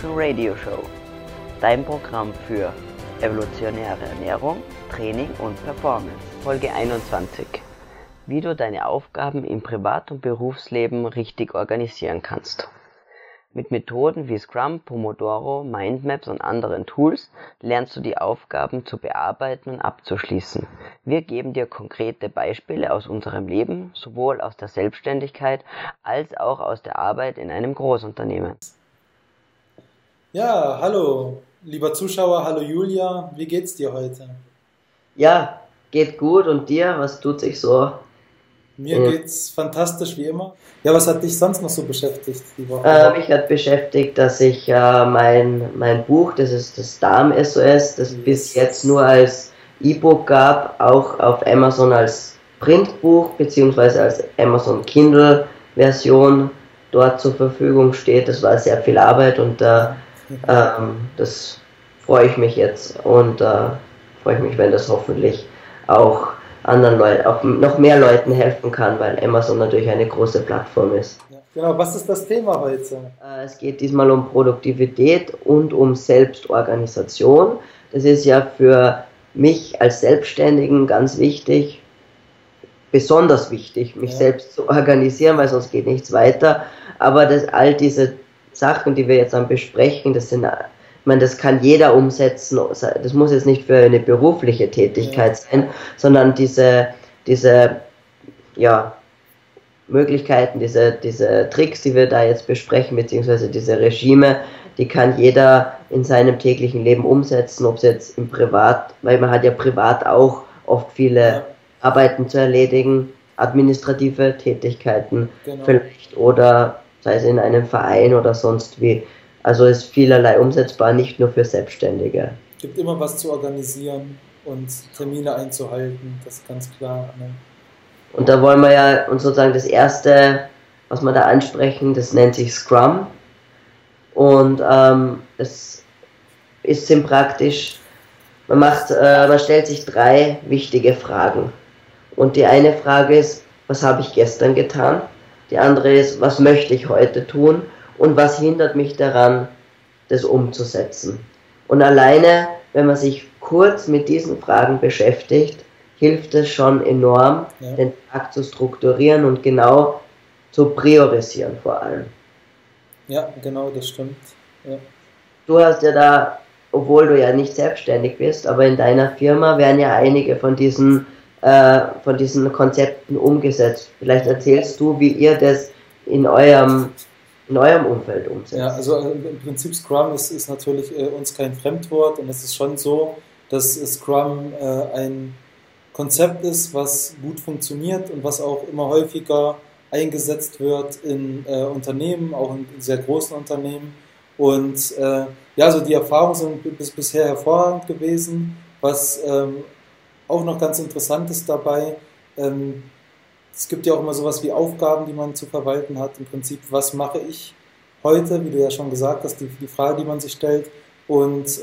Evolution Radio Show, dein Programm für evolutionäre Ernährung, Training und Performance. Folge 21. Wie du deine Aufgaben im Privat- und Berufsleben richtig organisieren kannst. Mit Methoden wie Scrum, Pomodoro, Mindmaps und anderen Tools lernst du die Aufgaben zu bearbeiten und abzuschließen. Wir geben dir konkrete Beispiele aus unserem Leben, sowohl aus der Selbstständigkeit als auch aus der Arbeit in einem Großunternehmen. Ja, hallo, lieber Zuschauer, hallo Julia, wie geht's dir heute? Ja, geht gut, und dir? Was tut sich so? Mir geht's fantastisch wie immer. Ja, was hat dich sonst noch so beschäftigt die Woche? Mich hat beschäftigt, dass ich mein Buch, das ist das Darm-SOS, das bis jetzt nur als E-Book gab, auch auf Amazon als Printbuch bzw. als Amazon Kindle-Version dort zur Verfügung steht. Das war sehr viel Arbeit, und das freue ich mich jetzt, und freue ich mich, wenn das hoffentlich auch anderen Leuten, auch noch mehr Leuten helfen kann, weil Amazon natürlich eine große Plattform ist. Ja, genau, was ist das Thema heute? Es geht diesmal um Produktivität und um Selbstorganisation. Das ist ja für mich als Selbstständigen ganz wichtig, besonders wichtig, mich selbst zu organisieren, weil sonst geht nichts weiter. Aber all diese Sachen, die wir jetzt dann besprechen, das kann jeder umsetzen. Das muss jetzt nicht für eine berufliche Tätigkeit sein, sondern diese Möglichkeiten, diese Tricks, die wir da jetzt besprechen, beziehungsweise diese Regime, die kann jeder in seinem täglichen Leben umsetzen, ob es jetzt im Privat, weil man hat ja privat auch oft viele Arbeiten zu erledigen, administrative Tätigkeiten vielleicht, oder sei es in einem Verein oder sonst wie. Also ist vielerlei umsetzbar, nicht nur für Selbstständige. Es gibt immer was zu organisieren und Termine einzuhalten, das ist ganz klar. Ne? Und da wollen wir ja uns sozusagen das erste, was wir da ansprechen, das nennt sich Scrum. Und es ist ziemlich praktisch. Man stellt sich 3 wichtige Fragen. Und die eine Frage ist, was habe ich gestern getan? Die andere ist, was möchte ich heute tun? Und was hindert mich daran, das umzusetzen? Und alleine, wenn man sich kurz mit diesen Fragen beschäftigt, hilft es schon enorm, den Tag zu strukturieren und genau zu priorisieren vor allem. Ja, genau, das stimmt. Ja. Du hast ja da, obwohl du ja nicht selbstständig bist, aber in deiner Firma werden ja einige von diesen Konzepten umgesetzt. Vielleicht erzählst du, wie ihr das in eurem Umfeld umsetzt. Ja, also im Prinzip Scrum ist natürlich uns kein Fremdwort, und es ist schon so, dass Scrum ein Konzept ist, was gut funktioniert und was auch immer häufiger eingesetzt wird in Unternehmen, auch in sehr großen Unternehmen. Und also die Erfahrungen sind bisher hervorragend gewesen. Was auch noch ganz interessant ist dabei, es gibt ja auch immer sowas wie Aufgaben, die man zu verwalten hat. Im Prinzip, was mache ich heute, wie du ja schon gesagt hast, die Frage, die man sich stellt. Und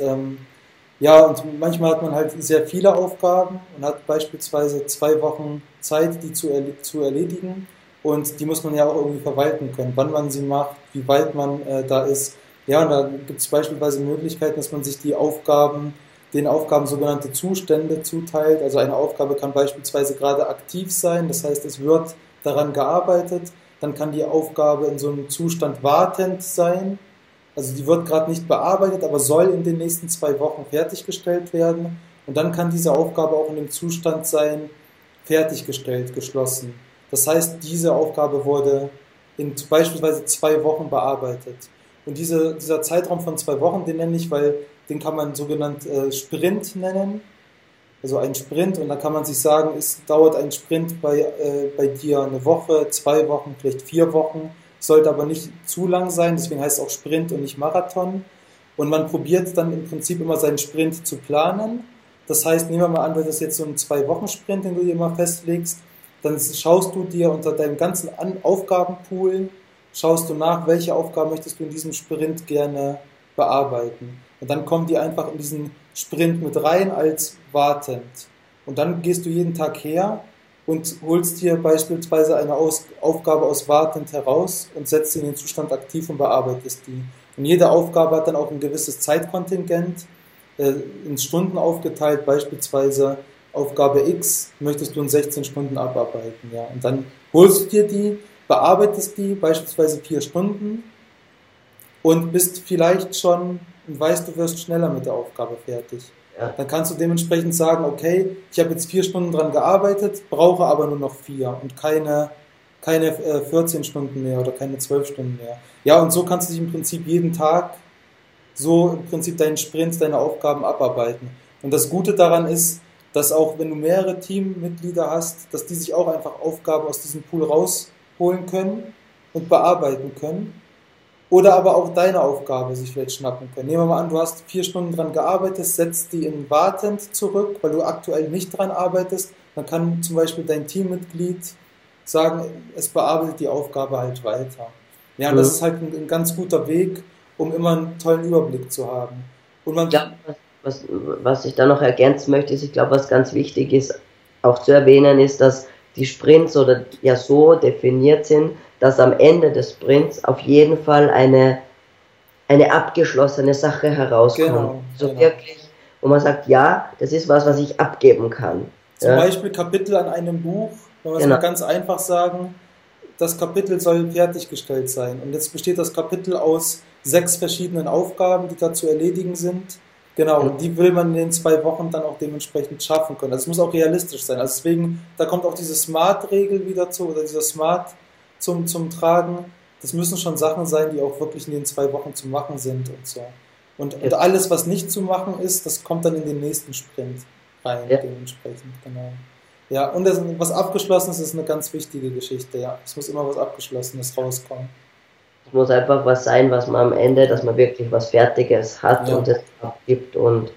und manchmal hat man halt sehr viele Aufgaben und hat beispielsweise 2 Wochen Zeit, die zu erledigen. Und die muss man ja auch irgendwie verwalten können, wann man sie macht, wie weit man da ist. Ja, und da gibt es beispielsweise Möglichkeiten, dass man sich den Aufgaben sogenannte Zustände zuteilt. Also eine Aufgabe kann beispielsweise gerade aktiv sein, das heißt, es wird daran gearbeitet. Dann kann die Aufgabe in so einem Zustand wartend sein. Also die wird gerade nicht bearbeitet, aber soll in den nächsten 2 Wochen fertiggestellt werden. Und dann kann diese Aufgabe auch in dem Zustand sein, fertiggestellt, geschlossen. Das heißt, diese Aufgabe wurde in beispielsweise 2 Wochen bearbeitet. Und dieser Zeitraum von 2 Wochen, den nenne ich, weil den kann man sogenannt Sprint nennen. Also ein Sprint, und da kann man sich sagen, es dauert ein Sprint bei dir 1 Woche, 2 Wochen, vielleicht 4 Wochen. Sollte aber nicht zu lang sein, deswegen heißt es auch Sprint und nicht Marathon. Und man probiert dann im Prinzip immer seinen Sprint zu planen. Das heißt, nehmen wir mal an, das ist jetzt so ein 2-Wochen-Sprint, den du dir immer festlegst, dann schaust du dir unter deinem ganzen Aufgabenpool, schaust du nach, welche Aufgaben möchtest du in diesem Sprint gerne bearbeiten. Und dann kommen die einfach in diesen Sprint mit rein als wartend. Und dann gehst du jeden Tag her und holst dir beispielsweise eine Aufgabe aus wartend heraus und setzt sie in den Zustand aktiv und bearbeitest die. Und jede Aufgabe hat dann auch ein gewisses Zeitkontingent, in Stunden aufgeteilt, beispielsweise Aufgabe X möchtest du in 16 Stunden abarbeiten. Ja. Und dann holst du dir die, bearbeitest die, beispielsweise 4 Stunden und bist vielleicht schon und weißt, du wirst schneller mit der Aufgabe fertig. Ja. Dann kannst du dementsprechend sagen, okay, ich habe jetzt 4 Stunden dran gearbeitet, brauche aber nur noch 4 und keine 14 Stunden mehr oder keine 12 Stunden mehr. Ja, und so kannst du dich im Prinzip jeden Tag so im Prinzip deinen Sprints, deine Aufgaben abarbeiten. Und das Gute daran ist, dass auch wenn du mehrere Teammitglieder hast, dass die sich auch einfach Aufgaben aus diesem Pool rausholen können und bearbeiten können. Oder aber auch deine Aufgabe sich vielleicht schnappen können. Nehmen wir mal an, du hast 4 Stunden dran gearbeitet, setzt die in wartend zurück, weil du aktuell nicht dran arbeitest. Dann kann zum Beispiel dein Teammitglied sagen, es bearbeitet die Aufgabe halt weiter. Ja, und das ist halt ein ganz guter Weg, um immer einen tollen Überblick zu haben. Und man was ich da noch ergänzen möchte, ist, ich glaube, was ganz wichtig ist, auch zu erwähnen, ist, dass die Sprints oder ja so definiert sind, dass am Ende des Sprints auf jeden Fall eine abgeschlossene Sache herauskommt. Genau, so wirklich, wo man sagt, ja, das ist was ich abgeben kann. Zum Beispiel Kapitel an einem Buch, wenn wir es mal ganz einfach sagen, das Kapitel soll fertiggestellt sein. Und jetzt besteht das Kapitel aus 6 verschiedenen Aufgaben, die da zu erledigen sind. Genau, und die will man in den 2 Wochen dann auch dementsprechend schaffen können. Also es muss auch realistisch sein. Also deswegen, da kommt auch diese Smart-Regel wieder zu, oder dieser Smart zum Tragen. Das müssen schon Sachen sein, die auch wirklich in den 2 Wochen zu machen sind und so. Und alles, was nicht zu machen ist, das kommt dann in den nächsten Sprint rein, dementsprechend, genau. Ja, und was Abgeschlossenes ist eine ganz wichtige Geschichte, ja. Es muss immer was Abgeschlossenes rauskommen. Es muss einfach was sein, was man am Ende, dass man wirklich was Fertiges hat und es abgibt und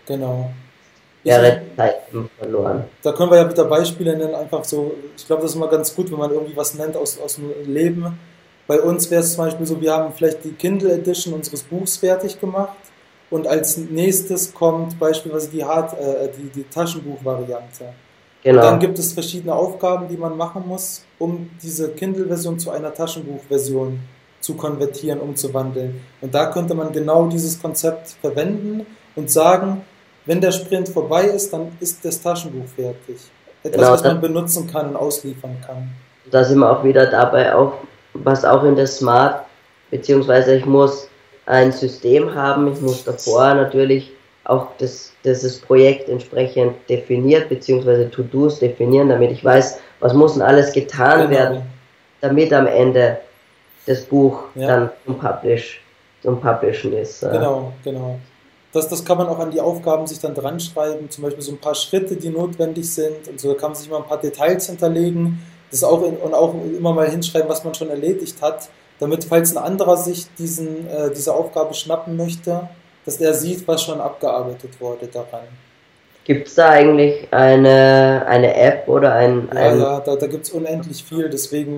wäre Zeit verloren. Da können wir ja wieder Beispiele nennen, einfach so, ich glaube, das ist immer ganz gut, wenn man irgendwie was nennt aus dem Leben. Bei uns wäre es zum Beispiel so, wir haben vielleicht die Kindle Edition unseres Buchs fertig gemacht und als nächstes kommt beispielsweise die Taschenbuchvariante. Genau. Und dann gibt es verschiedene Aufgaben, die man machen muss, um diese Kindle-Version zu einer Taschenbuchversion zu konvertieren, umzuwandeln. Und da könnte man genau dieses Konzept verwenden und sagen, wenn der Sprint vorbei ist, dann ist das Taschenbuch fertig. Etwas, was man benutzen kann und ausliefern kann. Da sind wir auch wieder dabei, was auch in der Smart, beziehungsweise ich muss ein System haben, ich muss davor natürlich auch das Projekt entsprechend definiert, beziehungsweise To-Dos definieren, damit ich weiß, was muss denn alles getan werden, damit am Ende das Buch dann zum Publishen ist. Genau. Das kann man auch an die Aufgaben sich dann dran schreiben, zum Beispiel so ein paar Schritte, die notwendig sind und so, da kann man sich mal ein paar Details hinterlegen, das auch immer mal hinschreiben, was man schon erledigt hat, damit, falls ein anderer sich diese Aufgabe schnappen möchte, dass er sieht, was schon abgearbeitet wurde daran. Gibt es da eigentlich eine App oder Ja, da gibt es unendlich viel, deswegen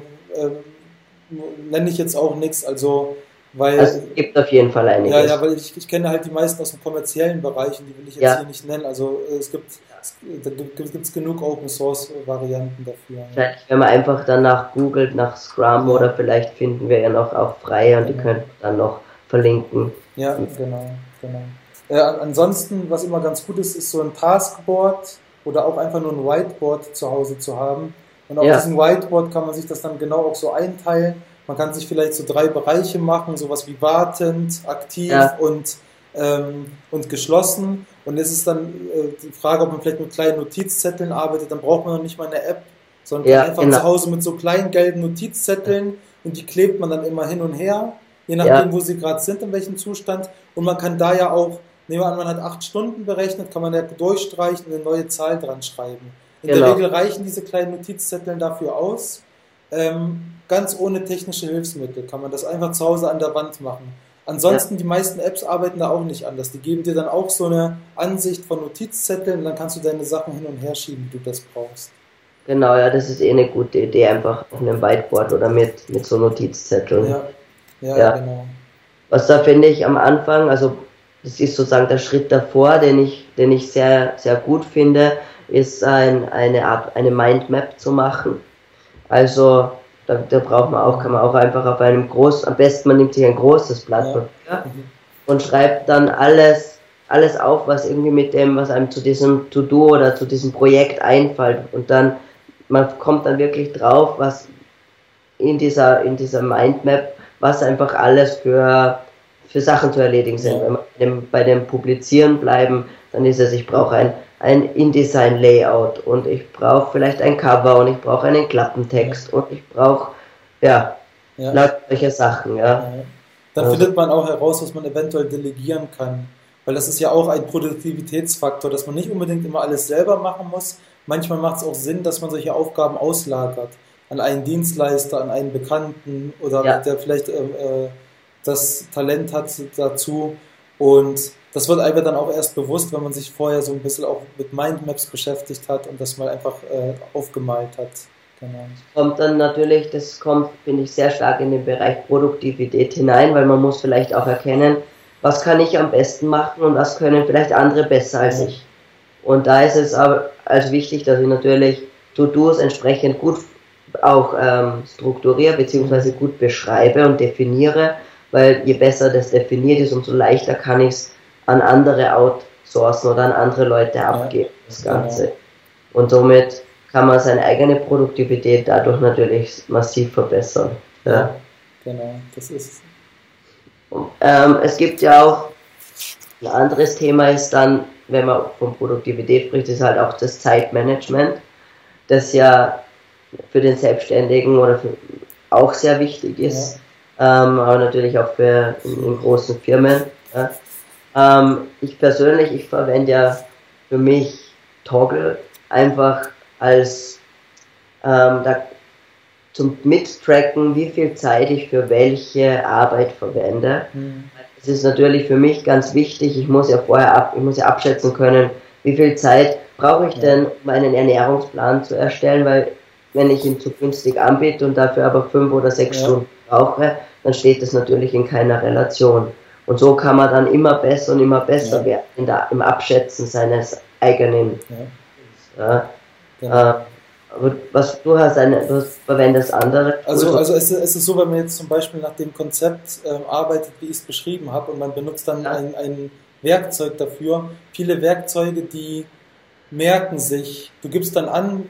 nenne ich jetzt auch nichts, weil es gibt auf jeden Fall einiges. Ja, weil ich kenne halt die meisten aus dem kommerziellen Bereich und die will ich jetzt hier nicht nennen. Also da gibt es genug Open-Source-Varianten dafür. Vielleicht, wenn man einfach danach googelt, nach Scrum oder vielleicht finden wir ja noch auch freie und die könnten wir dann noch verlinken. Ja, genau. Ansonsten, was immer ganz gut ist so ein Taskboard oder auch einfach nur ein Whiteboard zu Hause zu haben. Und auf diesem Whiteboard kann man sich das dann genau auch so einteilen. Man kann sich vielleicht so 3 Bereiche machen, sowas wie wartend, aktiv und geschlossen. Und es ist dann die Frage, ob man vielleicht mit kleinen Notizzetteln arbeitet. Dann braucht man noch nicht mal eine App, sondern einfach zu Hause mit so kleinen gelben Notizzetteln und die klebt man dann immer hin und her, je nachdem, wo sie gerade sind, in welchem Zustand. Und man kann da ja auch, nehmen wir an, man hat 8 Stunden berechnet, kann man ja durchstreichen und eine neue Zahl dran schreiben. In der Regel reichen diese kleinen Notizzetteln dafür aus. Ganz ohne technische Hilfsmittel kann man das einfach zu Hause an der Wand machen. Ansonsten, die meisten Apps arbeiten da auch nicht anders. Die geben dir dann auch so eine Ansicht von Notizzetteln und dann kannst du deine Sachen hin und her schieben, wie du das brauchst. Genau, ja, das ist eine gute Idee, einfach auf einem Whiteboard oder mit so Notizzetteln. Ja, genau. Was da finde ich am Anfang, also das ist sozusagen der Schritt davor, den ich sehr, sehr gut finde, ist eine Mindmap zu machen. Also da kann man auch einfach auf einem am besten man nimmt sich ein großes Blatt Papier und schreibt dann alles auf, was irgendwie mit dem, was einem zu diesem To-Do oder zu diesem Projekt einfällt. Und dann, man kommt dann wirklich drauf, was in dieser Mindmap, was einfach alles für Sachen zu erledigen sind. Ja. Wenn wir bei dem Publizieren bleiben, dann ist es, ich brauche ein InDesign-Layout und ich brauche vielleicht ein Cover und ich brauche einen Klappentext und ich brauche, solche Sachen, ja. Dann findet man auch heraus, was man eventuell delegieren kann. Weil das ist ja auch ein Produktivitätsfaktor, dass man nicht unbedingt immer alles selber machen muss. Manchmal macht es auch Sinn, dass man solche Aufgaben auslagert. An einen Dienstleister, an einen Bekannten oder der vielleicht das Talent hat dazu. Und das wird einem dann auch erst bewusst, wenn man sich vorher so ein bisschen auch mit Mindmaps beschäftigt hat und das mal einfach aufgemalt hat. Genau. Kommt dann natürlich, das kommt, finde ich, sehr stark in den Bereich Produktivität hinein, weil man muss vielleicht auch erkennen, was kann ich am besten machen und was können vielleicht andere besser als ich. Und da ist es aber also wichtig, dass ich natürlich To-Dos entsprechend gut auch strukturiere bzw. gut beschreibe und definiere, weil je besser das definiert ist, umso leichter kann ich es an andere outsourcen oder an andere Leute abgeben, das Ganze. Genau. Und somit kann man seine eigene Produktivität dadurch natürlich massiv verbessern. Ja, genau, das ist. Es gibt ja auch, ein anderes Thema ist dann, wenn man von Produktivität spricht, ist halt auch das Zeitmanagement, das ja für den Selbstständigen oder auch sehr wichtig ist, aber natürlich auch für in großen Firmen. Ja. Ich persönlich, ich verwende ja für mich Toggl einfach als zum Mittracken, wie viel Zeit ich für welche Arbeit verwende. Es ist natürlich für mich ganz wichtig, ich muss ja abschätzen können, wie viel Zeit brauche ich denn, um einen Ernährungsplan zu erstellen, weil wenn ich ihn zu günstig anbiete und dafür aber 5 oder 6 Stunden brauche, dann steht das natürlich in keiner Relation. Und so kann man dann immer besser und immer besser werden im Abschätzen seines eigenen. Genau. Was du verwendest andere. Also es ist so, wenn man jetzt zum Beispiel nach dem Konzept arbeitet, wie ich es beschrieben habe, und man benutzt dann ein Werkzeug dafür. Viele Werkzeuge, die merken sich, du gibst dann an,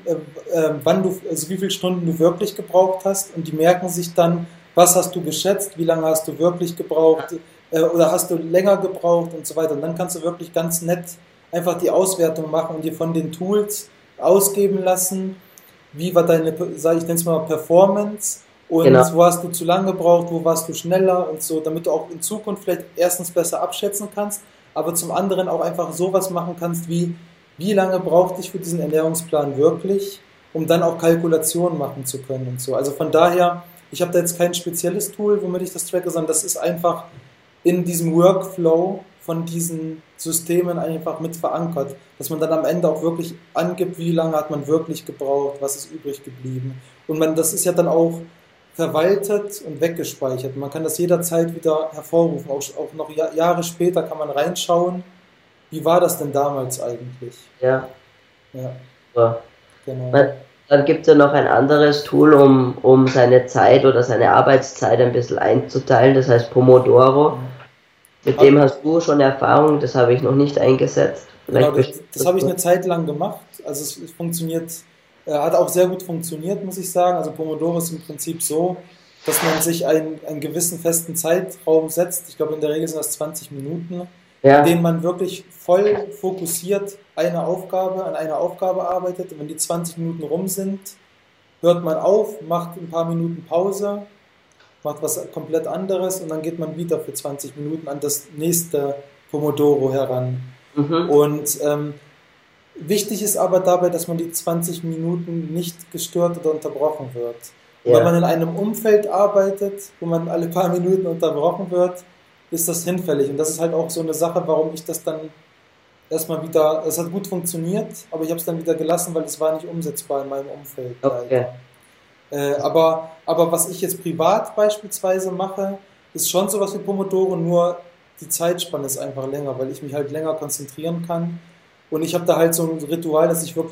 also wie viele Stunden du wirklich gebraucht hast, und die merken sich dann, was hast du geschätzt, wie lange hast du wirklich gebraucht, oder hast du länger gebraucht und so weiter. Und dann kannst du wirklich ganz nett einfach die Auswertung machen und dir von den Tools ausgeben lassen, wie war deine, ich nenne es mal Performance, und wo hast du zu lange gebraucht, wo warst du schneller und so, damit du auch in Zukunft vielleicht erstens besser abschätzen kannst, aber zum anderen auch einfach sowas machen kannst wie lange brauchte ich für diesen Ernährungsplan wirklich, um dann auch Kalkulationen machen zu können und so. Also von daher, ich habe da jetzt kein spezielles Tool, womit ich das tracke, sondern das ist einfach in diesem Workflow von diesen Systemen einfach mit verankert, dass man dann am Ende auch wirklich angibt, wie lange hat man wirklich gebraucht, was ist übrig geblieben. Und das ist ja dann auch verwaltet und weggespeichert. Man kann das jederzeit wieder hervorrufen, auch noch Jahre später kann man reinschauen, wie war das denn damals eigentlich? Ja. So. Genau. Dann gibt es ja noch ein anderes Tool, um seine Zeit oder seine Arbeitszeit ein bisschen einzuteilen, das heißt Pomodoro. Mit dem hast du schon Erfahrung, das habe ich noch nicht eingesetzt. Genau, das habe ich eine Zeit lang gemacht. Also es funktioniert, hat auch sehr gut funktioniert, muss ich sagen. Also Pomodoro ist im Prinzip so, dass man sich einen gewissen festen Zeitraum setzt. Ich glaube, in der Regel sind das 20 Minuten, in denen man wirklich voll fokussiert an einer Aufgabe arbeitet. Und wenn die 20 Minuten rum sind, hört man auf, macht ein paar Minuten Pause, macht was komplett anderes und dann geht man wieder für 20 Minuten an das nächste Pomodoro heran. Und wichtig ist aber dabei, dass man die 20 Minuten nicht gestört oder unterbrochen wird. Wenn man in einem Umfeld arbeitet, wo man alle paar Minuten unterbrochen wird, ist das hinfällig. Und das ist halt auch so eine Sache, warum ich das dann erstmal wieder, es hat gut funktioniert, aber ich habe es dann wieder gelassen, weil es war nicht umsetzbar in meinem Umfeld. Okay. Aber was ich jetzt privat beispielsweise mache, ist schon sowas wie Pomodoro, nur die Zeitspanne ist einfach länger, weil ich mich halt länger konzentrieren kann. Und ich habe da halt so ein Ritual, dass ich wirklich früh morgens arbeite und morgens dann wirklich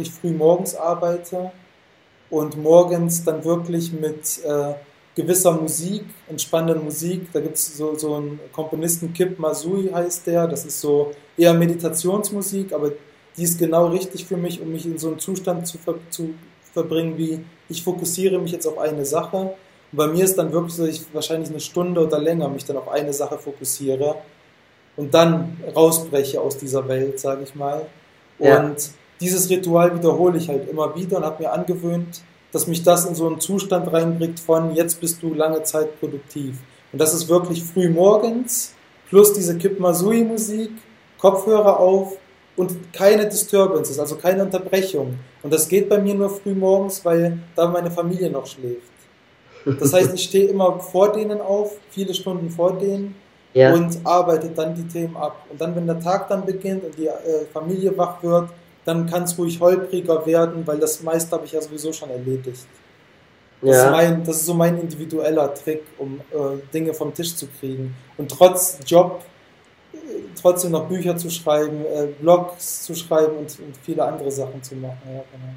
gewisser Musik, entspannenden Musik. Da gibt es so einen Komponisten, Kip Mazui heißt der, das ist so eher Meditationsmusik, aber die ist genau richtig für mich, um mich in so einen Zustand zu verbringen, wie ich fokussiere mich jetzt auf eine Sache. Und bei mir ist dann wirklich so, ich wahrscheinlich eine Stunde oder länger mich dann auf eine Sache fokussiere und dann rausbreche aus dieser Welt, sage ich mal. Und dieses Ritual wiederhole ich halt immer wieder und habe mir angewöhnt, dass mich das in so einen Zustand reinbringt von jetzt bist du lange Zeit produktiv. Und das ist wirklich früh morgens, plus diese Kip Mazui Musik, Kopfhörer auf und keine Disturbances, also keine Unterbrechung. Und das geht bei mir nur früh morgens, weil da meine Familie noch schläft. Das heißt, ich stehe immer vor denen auf, viele Stunden vor denen und arbeite dann die Themen ab. Und dann, wenn der Tag dann beginnt und die Familie wach wird, dann kann es ruhig holpriger werden, weil das meiste habe ich ja sowieso schon erledigt. Das ist so mein individueller Trick, um Dinge vom Tisch zu kriegen. Und trotz Job trotzdem noch Bücher zu schreiben, Blogs zu schreiben und viele andere Sachen zu machen. Ja, genau.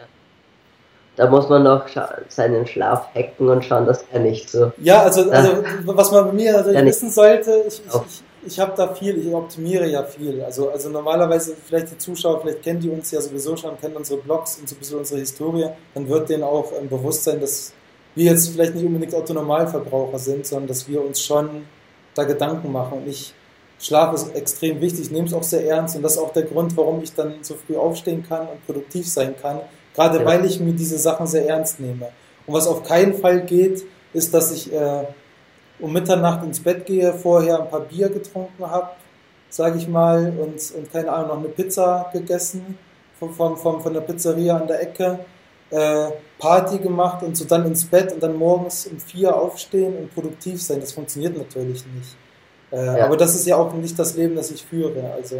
Da muss man noch seinen Schlaf hacken und schauen, dass er nicht so... Ja, also was man bei mir natürlich wissen sollte, ich habe da viel, ich optimiere ja viel. Also normalerweise, vielleicht die Zuschauer, vielleicht kennen die uns ja sowieso schon, kennen unsere Blogs und so ein bisschen unsere Historie, dann wird denen auch bewusst sein, dass wir jetzt vielleicht nicht unbedingt Autonormalverbraucher sind, sondern dass wir uns schon da Gedanken machen. Und Schlaf ist extrem wichtig, ich nehme es auch sehr ernst und das ist auch der Grund, warum ich dann so früh aufstehen kann und produktiv sein kann, gerade weil ich mir diese Sachen sehr ernst nehme. Und was auf keinen Fall geht, ist, dass ich um Mitternacht ins Bett gehe, vorher ein paar Bier getrunken habe, sage ich mal, und keine Ahnung, noch eine Pizza gegessen von der Pizzeria an der Ecke, Party gemacht und so dann ins Bett und dann morgens um 4 aufstehen und produktiv sein. Das funktioniert natürlich nicht. Aber das ist ja auch nicht das Leben, das ich führe.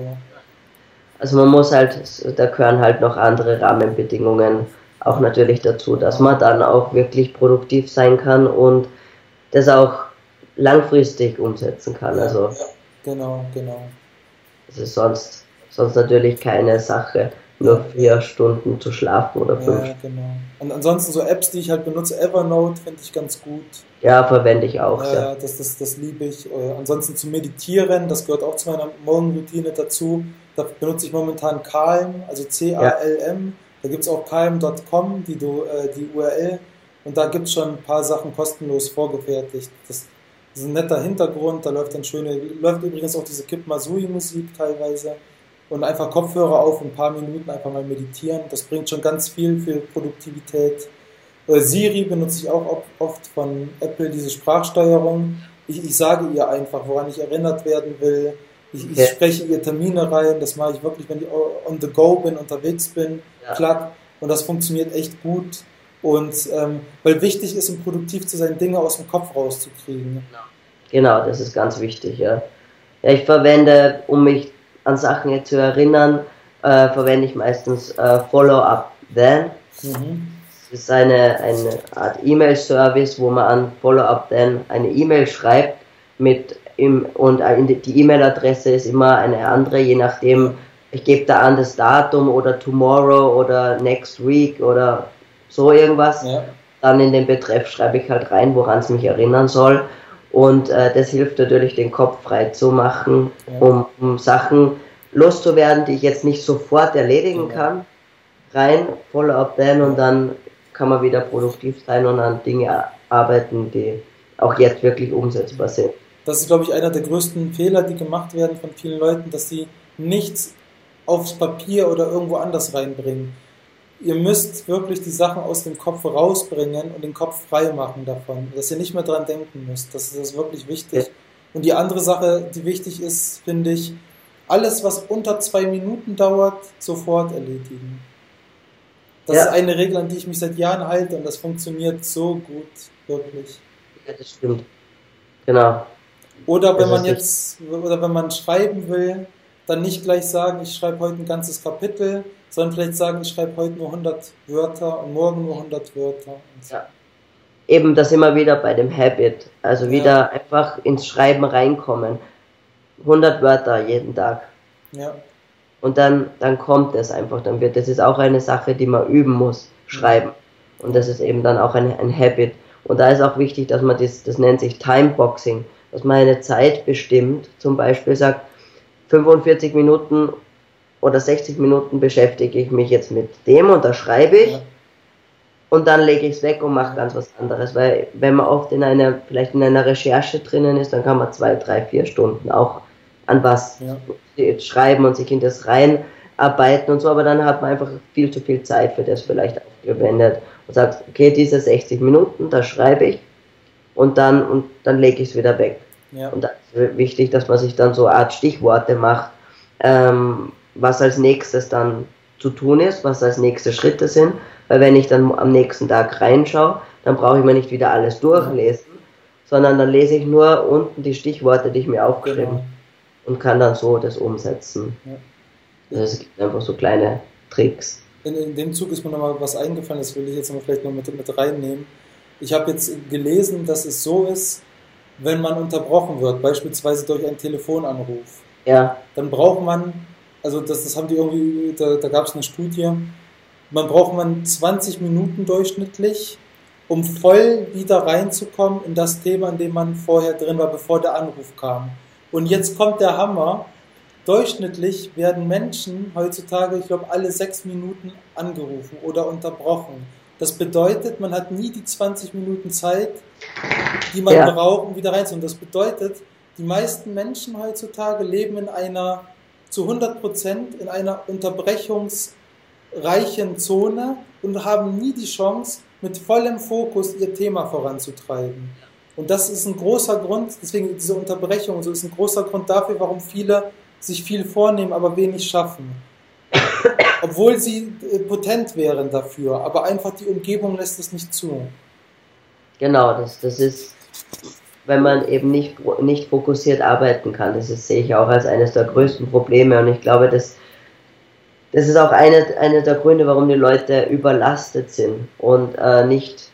Also man muss halt, da gehören halt noch andere Rahmenbedingungen auch natürlich dazu, dass man dann auch wirklich produktiv sein kann und das auch langfristig umsetzen kann. Also genau. Es ist sonst natürlich keine Sache, nur 4 Stunden zu schlafen oder 5. Ja, genau. Und ansonsten so Apps, die ich halt benutze, Evernote finde ich ganz gut. Ja, verwende ich auch. Ja, das liebe ich. Ansonsten zu meditieren, das gehört auch zu meiner Morgenroutine dazu. Da benutze ich momentan Calm, also CALM. Da gibt es auch calm.com, die URL. Und da gibt es schon ein paar Sachen kostenlos vorgefertigt. Das ist ein netter Hintergrund, da läuft übrigens auch diese Kip Mazui Musik teilweise. Und einfach Kopfhörer auf, ein paar Minuten einfach mal meditieren. Das bringt schon ganz viel für Produktivität. Siri benutze ich auch oft von Apple, diese Sprachsteuerung. Ich sage ihr einfach, woran ich erinnert werden will. Ich spreche ihr Termine rein, das mache ich wirklich, wenn ich on the go bin, unterwegs bin, klack. Und das funktioniert echt gut. Und weil wichtig ist, um produktiv zu sein, Dinge aus dem Kopf rauszukriegen. Genau, das ist ganz wichtig. Ja, ich verwende, um mich an Sachen jetzt zu erinnern, verwende ich meistens Follow-up Then. Das ist eine Art E-Mail-Service, wo man an Follow-up Then eine E-Mail schreibt und die E-Mail-Adresse ist immer eine andere, je nachdem, ich gebe da an das Datum oder tomorrow oder next week oder so irgendwas. Ja. Dann in den Betreff schreibe ich halt rein, woran es mich erinnern soll. Und das hilft natürlich, den Kopf frei zu machen, um Sachen loszuwerden, die ich jetzt nicht sofort erledigen kann. Rein, Follow-up Then und dann kann man wieder produktiv sein und an Dinge arbeiten, die auch jetzt wirklich umsetzbar sind. Das ist, glaube ich, einer der größten Fehler, die gemacht werden von vielen Leuten, dass sie nichts aufs Papier oder irgendwo anders reinbringen. Ihr müsst wirklich die Sachen aus dem Kopf rausbringen und den Kopf frei machen davon, dass ihr nicht mehr dran denken müsst. Das ist wirklich wichtig. Und die andere Sache, die wichtig ist, finde ich, alles, was unter 2 Minuten dauert, sofort erledigen. Das ist eine Regel, an die ich mich seit Jahren halte und das funktioniert so gut, wirklich. Ja, das stimmt. Genau. Oder wenn man schreiben will, dann nicht gleich sagen, ich schreibe heute ein ganzes Kapitel, sondern vielleicht sagen, ich schreibe heute nur 100 Wörter und morgen nur 100 Wörter. Ja. Eben das immer wieder bei dem Habit, also wieder einfach ins Schreiben reinkommen. 100 Wörter jeden Tag. Ja. Und dann kommt es einfach, das ist auch eine Sache, die man üben muss, schreiben. Und das ist eben dann auch ein Habit. Und da ist auch wichtig, dass man das nennt sich Timeboxing, dass man eine Zeit bestimmt, zum Beispiel sagt, 45 Minuten oder 60 Minuten beschäftige ich mich jetzt mit dem und da schreibe ich und dann lege ich es weg und mache ganz was anderes, weil wenn man oft vielleicht in einer Recherche drinnen ist, dann kann man 2, 3, 4 Stunden auch an was schreiben und sich in das reinarbeiten und so, aber dann hat man einfach viel zu viel Zeit für das vielleicht aufgewendet und sagt, okay, diese 60 Minuten, da schreibe ich und dann lege ich es wieder weg. Ja. Und da ist wichtig, dass man sich dann so eine Art Stichworte macht, was als nächstes dann zu tun ist, was als nächste Schritte sind, weil wenn ich dann am nächsten Tag reinschaue, dann brauche ich mir nicht wieder alles durchlesen, sondern dann lese ich nur unten die Stichworte, die ich mir aufgeschrieben habe und kann dann so das umsetzen. Ja. Also es gibt einfach so kleine Tricks. In dem Zug ist mir nochmal was eingefallen, das will ich jetzt vielleicht noch mit reinnehmen. Ich habe jetzt gelesen, dass es so ist, wenn man unterbrochen wird, beispielsweise durch einen Telefonanruf, dann braucht man, also das haben die irgendwie, da gab es eine Studie, braucht man 20 Minuten durchschnittlich, um voll wieder reinzukommen in das Thema, in dem man vorher drin war, bevor der Anruf kam. Und jetzt kommt der Hammer. Durchschnittlich werden Menschen heutzutage, ich glaube, alle 6 Minuten angerufen oder unterbrochen. Das bedeutet, man hat nie die 20 Minuten Zeit, die man braucht, um wieder reinzukommen. Das bedeutet, die meisten Menschen heutzutage leben zu 100% in einer unterbrechungsreichen Zone und haben nie die Chance, mit vollem Fokus ihr Thema voranzutreiben. Und das ist ein großer Grund, deswegen diese Unterbrechung, so ist ein großer Grund dafür, warum viele sich viel vornehmen, aber wenig schaffen. Obwohl sie potent wären dafür, aber einfach die Umgebung lässt es nicht zu. Genau, das ist, wenn man eben nicht fokussiert arbeiten kann, sehe ich auch als eines der größten Probleme und ich glaube, das ist auch einer der Gründe, warum die Leute überlastet sind und nicht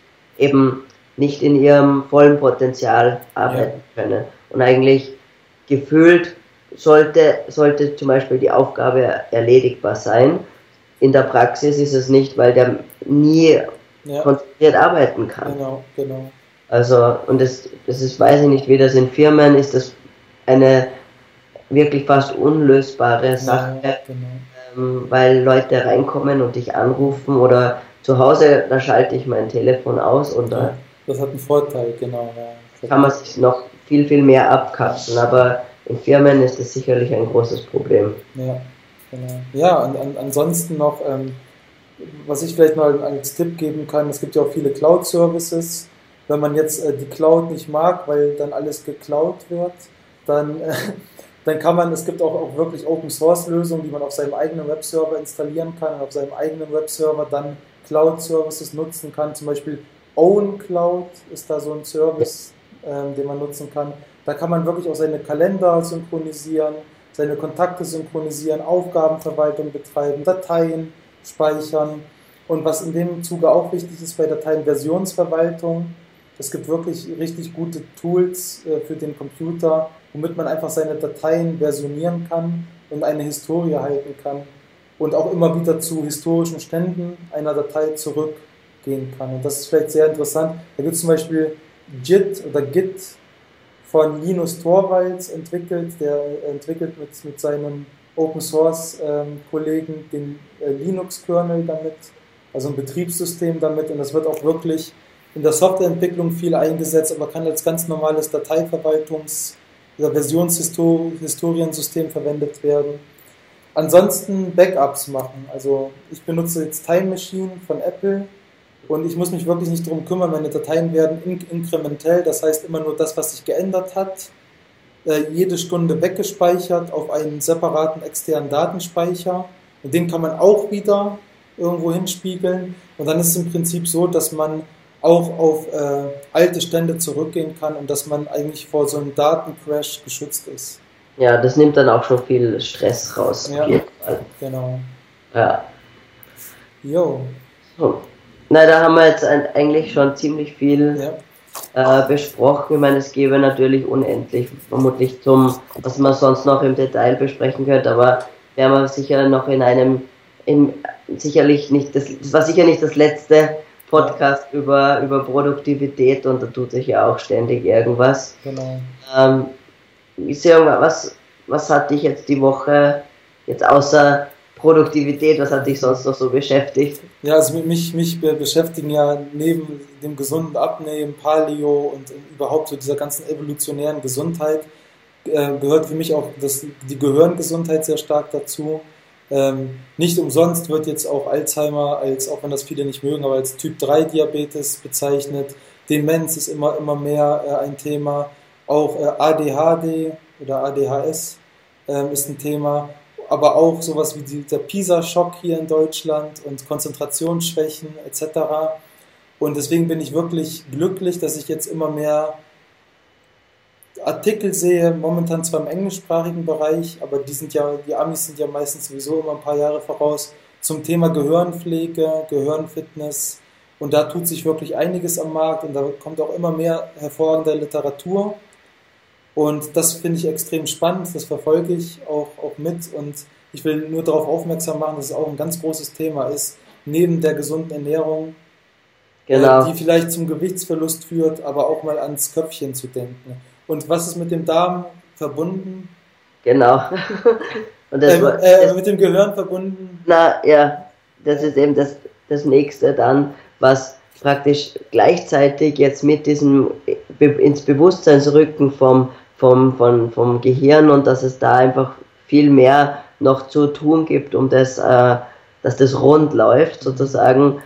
in ihrem vollen Potenzial arbeiten können. Und eigentlich gefühlt sollte zum Beispiel die Aufgabe erledigbar sein. In der Praxis ist es nicht, weil der nie konzentriert arbeiten kann. Genau. Also, und das ist, weiß ich nicht, wie das in Firmen ist, das eine wirklich fast unlösbare Sache, weil Leute reinkommen und dich anrufen oder zu Hause, da schalte ich mein Telefon aus und da das hat einen Vorteil, genau. Kann man sich noch viel, viel mehr abkapseln, aber in Firmen ist das sicherlich ein großes Problem. Ja, genau. Ja, und ansonsten noch, was ich vielleicht mal als Tipp geben kann, es gibt ja auch viele Cloud-Services. Wenn man jetzt die Cloud nicht mag, weil dann alles geklaut wird, dann kann man, es gibt auch wirklich Open-Source-Lösungen, die man auf seinem eigenen Webserver installieren kann und auf seinem eigenen Webserver dann Cloud-Services nutzen kann. Zum Beispiel OwnCloud ist da so ein Service, den man nutzen kann. Da kann man wirklich auch seine Kalender synchronisieren, seine Kontakte synchronisieren, Aufgabenverwaltung betreiben, Dateien speichern. Und was in dem Zuge auch wichtig ist bei Dateien, Versionsverwaltung. Es gibt wirklich richtig gute Tools für den Computer, womit man einfach seine Dateien versionieren kann und eine Historie halten kann und auch immer wieder zu historischen Ständen einer Datei zurückgehen kann. Und das ist vielleicht sehr interessant. Da gibt es zum Beispiel Git von Linus Torvalds entwickelt, der entwickelt mit seinem Open Source Kollegen den Linux-Kernel damit, also ein Betriebssystem damit, und das wird auch wirklich in der Softwareentwicklung viel eingesetzt, aber kann als ganz normales Dateiverwaltungs- oder Versionshistoriensystem verwendet werden. Ansonsten Backups machen, also ich benutze jetzt Time Machine von Apple und ich muss mich wirklich nicht darum kümmern, meine Dateien werden inkrementell, das heißt immer nur das, was sich geändert hat, jede Stunde weggespeichert auf einen separaten externen Datenspeicher und den kann man auch wieder irgendwo hinspiegeln und dann ist es im Prinzip so, dass man auch auf alte Stände zurückgehen kann und dass man eigentlich vor so einem Datencrash geschützt ist. Ja, das nimmt dann auch schon viel Stress raus. Ja, genau. Ja. Jo. So. Na, da haben wir jetzt eigentlich schon ziemlich viel besprochen. Ich meine, es gäbe natürlich unendlich, vermutlich was man sonst noch im Detail besprechen könnte, aber werden wir sicher noch sicherlich nicht, das war sicher nicht das letzte Podcast über Produktivität und da tut sich ja auch ständig irgendwas. Genau. Was hat dich jetzt die Woche, jetzt außer Produktivität, was hat dich sonst noch so beschäftigt? Ja, also mich beschäftigen ja neben dem gesunden Abnehmen, Paleo und überhaupt so dieser ganzen evolutionären Gesundheit, gehört für mich auch die Gehirngesundheit sehr stark dazu. Nicht umsonst wird jetzt auch Alzheimer, auch wenn das viele nicht mögen, aber als Typ-3-Diabetes bezeichnet. Demenz ist immer mehr ein Thema. Auch ADHD oder ADHS ist ein Thema. Aber auch sowas wie der PISA-Schock hier in Deutschland und Konzentrationsschwächen etc. Und deswegen bin ich wirklich glücklich, dass ich jetzt immer mehr Artikel sehe, momentan zwar im englischsprachigen Bereich, aber die Amis sind ja meistens sowieso immer ein paar Jahre voraus, zum Thema Gehirnpflege, Gehirnfitness. Und da tut sich wirklich einiges am Markt und da kommt auch immer mehr hervorragende Literatur. Und das finde ich extrem spannend, das verfolge ich auch mit und ich will nur darauf aufmerksam machen, dass es auch ein ganz großes Thema ist, neben der gesunden Ernährung, Genau. Die vielleicht zum Gewichtsverlust führt, aber auch mal ans Köpfchen zu denken. Und was ist mit dem Darm verbunden? Genau. Und mit dem Gehirn verbunden? Na ja, das ist eben das Nächste dann, was praktisch gleichzeitig jetzt mit diesem ins Bewusstseinsrücken vom Gehirn und dass es da einfach viel mehr noch zu tun gibt, um dass das rund läuft sozusagen.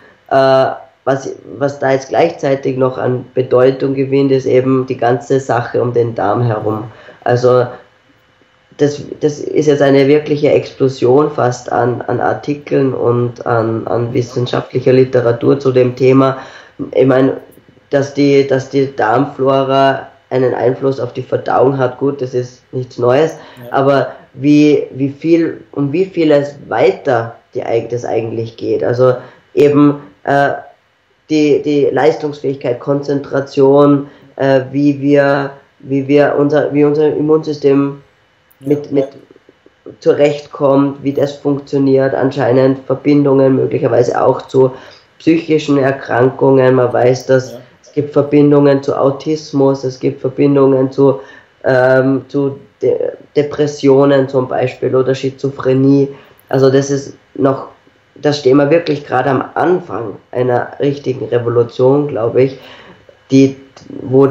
Was da jetzt gleichzeitig noch an Bedeutung gewinnt, ist eben die ganze Sache um den Darm herum. Also das ist jetzt eine wirkliche Explosion fast an Artikeln und an wissenschaftlicher Literatur zu dem Thema. Ich meine, dass die Darmflora einen Einfluss auf die Verdauung hat, gut, das ist nichts Neues, aber wie vieles weiter das eigentlich geht. Also eben die Leistungsfähigkeit, Konzentration, wie unser Immunsystem mit zurechtkommt, wie das funktioniert, anscheinend Verbindungen möglicherweise auch zu psychischen Erkrankungen. Man weiß, dass es gibt Verbindungen zu Autismus, es gibt Verbindungen zu Depressionen zum Beispiel oder Schizophrenie. Also da stehen wir wirklich gerade am Anfang einer richtigen Revolution, glaube ich, wo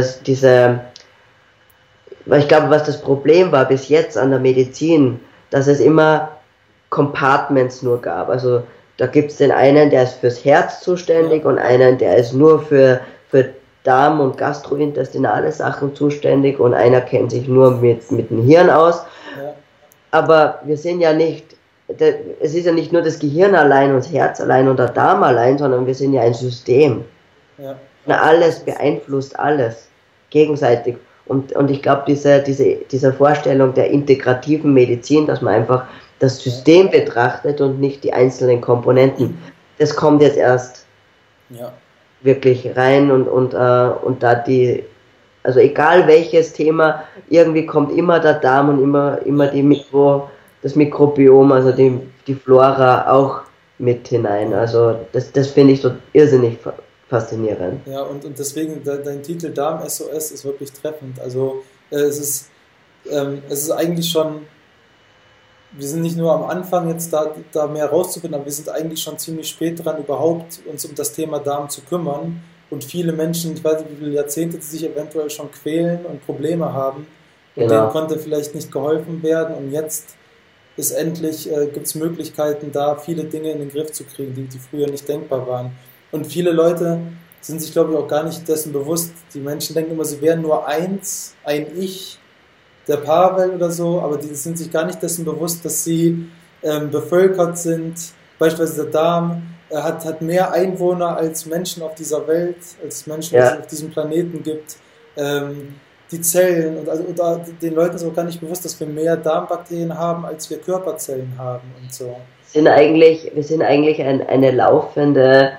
weil ich glaube, was das Problem war bis jetzt an der Medizin, dass es immer Compartments nur gab. Also da gibt es den einen, der ist fürs Herz zuständig und einen, der ist nur für Darm- und gastrointestinale Sachen zuständig und einer kennt sich nur mit dem Hirn aus. Ja. Aber wir sind ja nicht, es ist ja nicht nur das Gehirn allein und das Herz allein und der Darm allein, sondern wir sind ja ein System. Ja. Und alles beeinflusst alles gegenseitig. Und ich glaube, diese Vorstellung der integrativen Medizin, dass man einfach das System betrachtet und nicht die einzelnen Komponenten, das kommt jetzt erst wirklich rein und da also egal welches Thema, irgendwie kommt immer der Darm und immer das Mikrobiom, also die Flora auch mit hinein. Also das finde ich so irrsinnig faszinierend. Ja, und deswegen dein Titel Darm SOS ist wirklich treffend. Also es ist eigentlich schon, wir sind nicht nur am Anfang jetzt da mehr rauszufinden, aber wir sind eigentlich schon ziemlich spät dran, überhaupt uns um das Thema Darm zu kümmern. Und viele Menschen, ich weiß nicht, wie viele Jahrzehnte, die sich eventuell schon quälen und Probleme haben, und denen konnte vielleicht nicht geholfen werden. Und jetzt ist endlich, gibt es Möglichkeiten, da viele Dinge in den Griff zu kriegen, die früher nicht denkbar waren. Und viele Leute sind sich, glaube ich, auch gar nicht dessen bewusst. Die Menschen denken immer, sie wären nur ein Ich, der Pavel oder so, aber die sind sich gar nicht dessen bewusst, dass sie bevölkert sind. Beispielsweise der Darm hat mehr Einwohner als Menschen auf dieser Welt, als Menschen, die es auf diesem Planeten gibt. Die Zellen, und den Leuten ist auch gar nicht bewusst, dass wir mehr Darmbakterien haben, als wir Körperzellen haben und so. Wir sind eigentlich eine laufende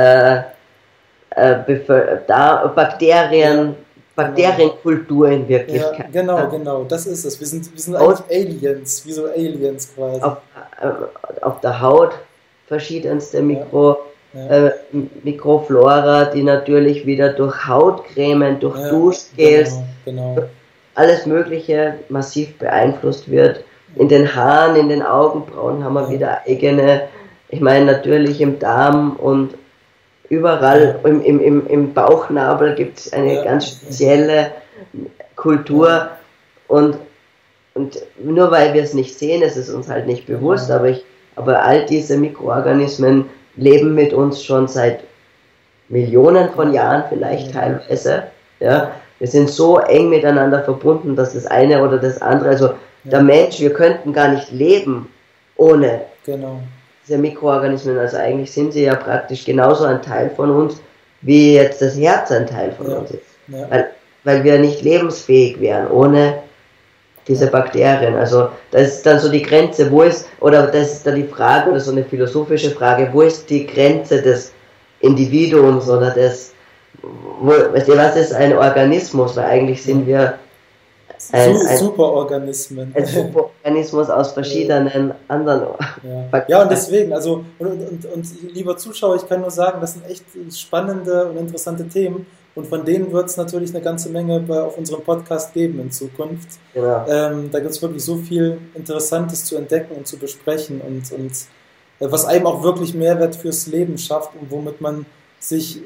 Bakterienkultur in Wirklichkeit. Ja, genau, das ist es. Wir sind eigentlich Aliens, wie so Aliens quasi. Auf der Haut verschiedenste Mikroflora, die natürlich wieder durch Hautcremen, durch Duschgels, genau. alles Mögliche massiv beeinflusst wird. In den Haaren, in den Augenbrauen haben wir wieder eigene, ich meine natürlich im Darm und überall im Bauchnabel gibt es eine ganz spezielle Kultur und nur weil wir es nicht sehen, ist es uns halt nicht bewusst, aber all diese Mikroorganismen leben mit uns schon seit Millionen von Jahren vielleicht teilweise. Ja. Wir sind so eng miteinander verbunden, dass das eine oder das andere, also der Mensch, wir könnten gar nicht leben ohne diese Mikroorganismen. Also eigentlich sind sie ja praktisch genauso ein Teil von uns, wie jetzt das Herz ein Teil von uns ist. Ja. Weil wir nicht lebensfähig wären ohne diese Bakterien. Also das ist dann so die Grenze, das ist dann die Frage, oder so eine philosophische Frage, wo ist die Grenze des Individuums oder was ist ein Organismus? Weil eigentlich sind wir ein Superorganismen. Ein Superorganismus aus verschiedenen anderen. Ja, und deswegen, also, und lieber Zuschauer, ich kann nur sagen, das sind echt spannende und interessante Themen. Und von denen wird es natürlich eine ganze Menge auf unserem Podcast geben in Zukunft. Genau. Da gibt es wirklich so viel Interessantes zu entdecken und zu besprechen und was einem auch wirklich Mehrwert fürs Leben schafft und womit man sich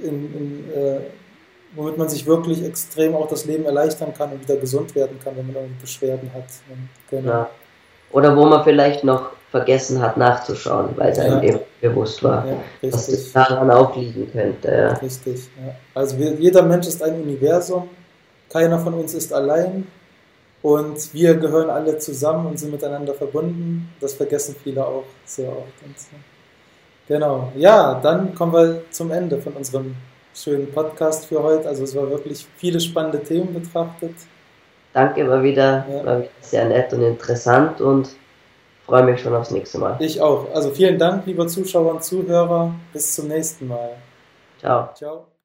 wirklich extrem auch das Leben erleichtern kann und wieder gesund werden kann, wenn man irgendwie Beschwerden hat. Genau. Ja. Oder wo man vielleicht noch vergessen hat nachzuschauen, weil es einem eben bewusst war, dass es daran auch liegen könnte. Ja. Richtig, ja. Also jeder Mensch ist ein Universum, keiner von uns ist allein und wir gehören alle zusammen und sind miteinander verbunden. Das vergessen viele auch sehr oft. Und so. Genau, ja, dann kommen wir zum Ende von unserem schönen Podcast für heute. Also es war wirklich viele spannende Themen betrachtet. Danke, war wieder sehr nett und interessant und freue mich schon aufs nächste Mal. Ich auch. Also vielen Dank, lieber Zuschauer und Zuhörer. Bis zum nächsten Mal. Ciao. Ciao.